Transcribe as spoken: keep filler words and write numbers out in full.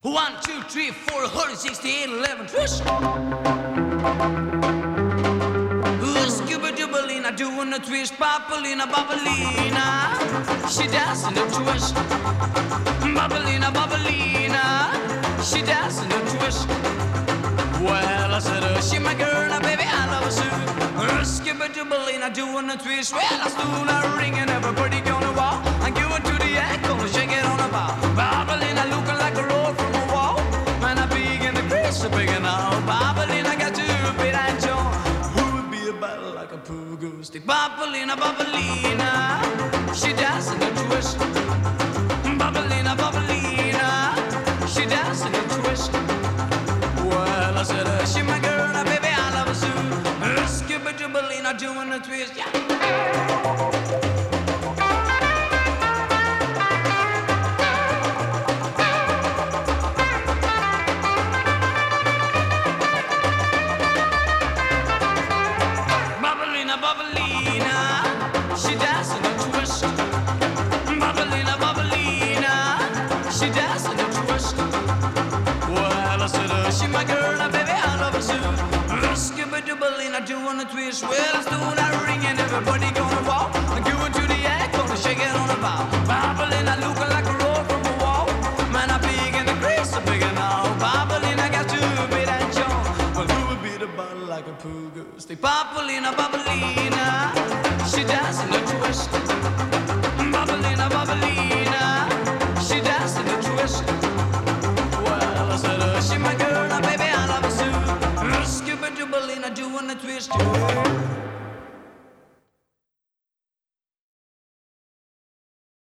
One, two, three, four, one hundred sixty-eight, eleven, twist. Scuba-dubalina, doing a twist. Papalina, babalina, she dancing a twist. Babalina, babalina, she dancing a twist. Well, I said, uh, she my girl, now baby, I love her too. Scuba-dubalina, doing a twist. Well, I stood a ring and everybody gonna walk. I give it to the act, gonna shake it on the bar. Babalina, looking like a roll from a wall. Man, I big in the grease, so big and all. Babalina got to be that John. Who would be a battle like a pogo stick? Babalina, babalina, she dancing a twist. Babalina, babalina, she dancing a twist. Well, I said, uh, she my girl, now baby, I love her soon. Skibba-dibbalina, doing a twist, yeah. Babalina, she dancing a twist. Babalina, babalina, she dancing a twist. Well, I said, uh, she my girl, now baby, I love her soon. Skibba-dibbalina, doing a twist. Well, I stood that ring and everybody gonna walk. I give it to the act, gonna shake it on the bar. Babalina, looking like a roll from a wall. Man, I big in the grease, so big and all. Babalina got to be that John. Well, who would beat a bottle like a pogo stick? Babalina, babalina,